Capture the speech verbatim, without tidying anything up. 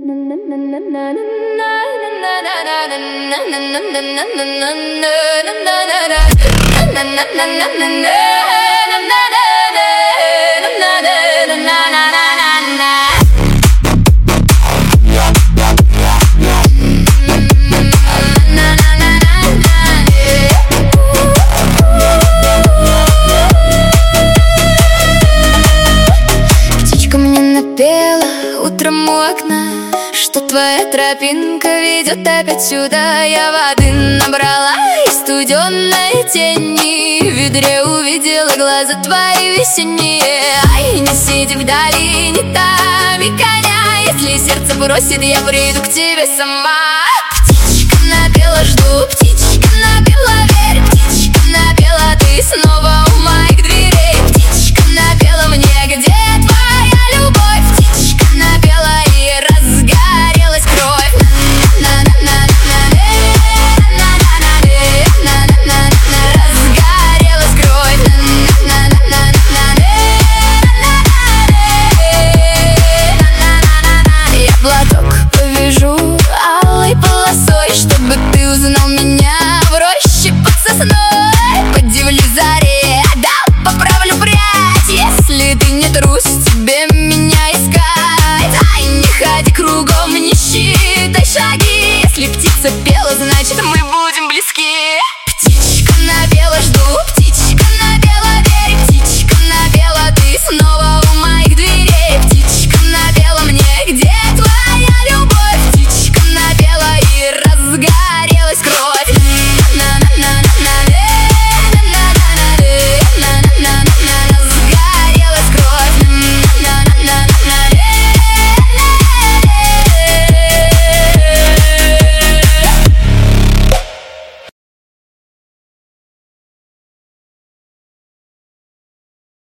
Птичка мне напела утром у окна, что твоя тропинка ведет опять сюда. Я воды набрала из студенной тени, в ведре увидела глаза твои весенние. Ай, не сиди вдали, не томи коня, если сердце бросит, я приду к тебе сама. Птичка напела, жду, птичка напела, верь, птичка напела, ты снова у моих дверей. Птичка напела мне, где твоя любовь? Птичка напела и разгорелась кровь. Разгорелась кровь. Я платок повяжу алой полосой, чтобы ты узнал меня в роще под сосной. Подивлюсь заре, да поправлю прядь, если ты не трус, тебе меня искать. Ай, не ходи кругом, не считай шаги, если птица пела, значит мы